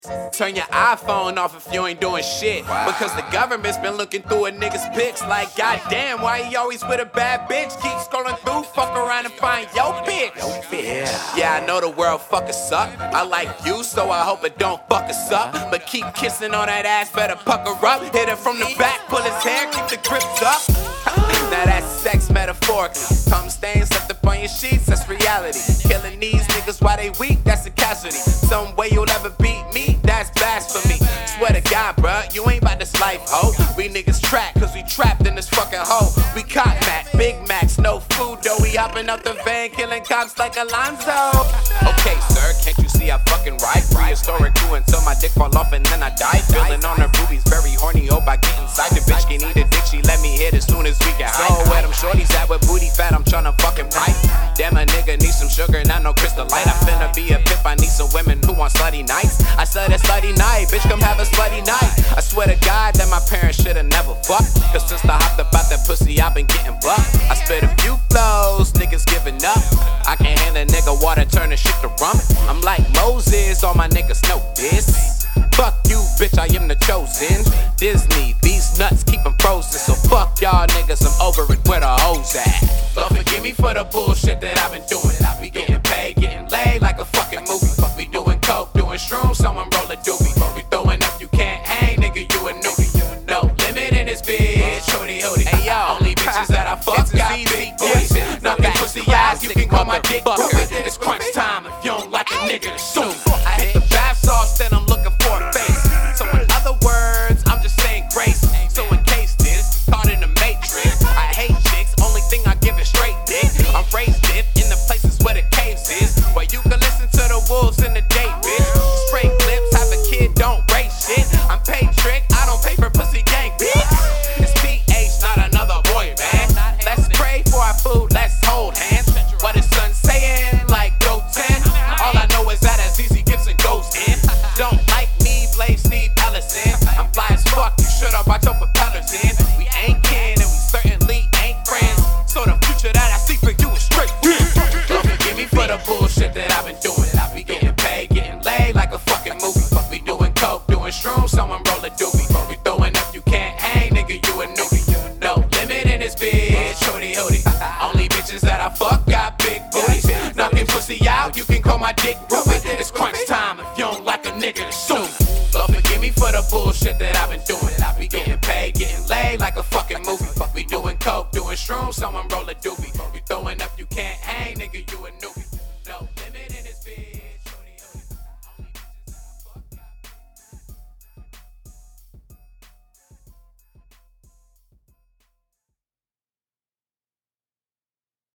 Turn your iPhone off if you ain't doing shit. Because the government's been looking through a nigga's pics like, goddamn, why he always with a bad bitch? Keep scrolling through, fuck around and find your bitch. Yeah, I know the world fucking suck. I like you, so I hope it don't fuck us up. But keep kissing on that ass, better pucker up. Hit it from the back, pull his hair, keep the grips up. Now that's sex metaphorically. Cum stains left up on your sheets, that's reality. Killing these niggas while they weak, that's a casualty. Some way you'll ever beat me, that's blasphemy. Swear to God, bruh, you ain't about this life, ho. We niggas trapped, cause we trapped in this fucking hole. We caught Mac, Big Macs, no food though. We hopping up the van, killing cops like Alonzo. Okay, sir, can't you see I fucking ride? Prehistoric crew until my dick fall off and then I die. Feeling on her boobies, very horny, hope I get inside. The bitch can eat a dick, she let me hit as soon as we get high. So where them shorties at with booty fat, I'm tryna fucking pipe. Damn, a nigga need some sugar, not no crystal light. I finna be a pimp, I need some women who want slutty nights. I said a slutty night, bitch, come have a slutty night. I swear to God that my parents should've never fucked. Cause since I hopped about that pussy, I've been getting bucked. I spit a few flows, niggas giving up. I can't hand a nigga water, turn the shit to rum. I'm like Moses, all my niggas know this. Fuck you, bitch, I am the chosen. Disney, these nuts keep them frozen. So fuck y'all niggas, I'm over it, where the hoes at? But forgive me for the bullshit that I've been doing. I be getting paid, getting laid like a fucking movie. We doing coke, doing shrooms, someone roll a doobie. We throwing up, you can't hang, nigga, you a newbie. No limit in this bitch, hoodie. Hey yo, only bitches that I fuck got big booties. Nothing pussy eyes, you can call my dick Ruben. It's crunch time if you don't like a nigga, assume. I hit the bath sauce, then I'm looking for a face. So in other words, I'm just saying grace. So in case this, caught in the matrix. I hate chicks, only thing I give is straight dick. I'm raised it in the places where the caves is, where you can listen to the wolves in the day, bitch. Spray clips, have a kid, don't race shit. I'm paid trick, I don't pay for pussy gang, bitch. It's PH, not another boy, man. Let's pray for our food, let's hold hands. What is son saying? Like go 10. All I know is that as easy Gibson goes in. Don't like me, blame Steve Ellison. I'm fly as fuck, you should have watched your propellers in. We ain't kin and we certainly ain't friends. So the future that I see for you is straight win. Don't forgive me for the bullshit that I've been doing. I be getting paid, getting laid like a fucking movie. We doing coke, doing shrooms, someone roll a doobie. We throwing up, you can't hang, nigga, you a newbie. No limit in this bitch, hoodie. Only bitches that I fuck got big booties. Knocking pussy out, you can call my dick Ruben. It's crunch time if you don't like a nigga, assume. But forgive me for the bullshit that I've been doing. I be getting paid, getting laid like a fucking movie. We doing coke, doing shrooms, someone roll a doobie.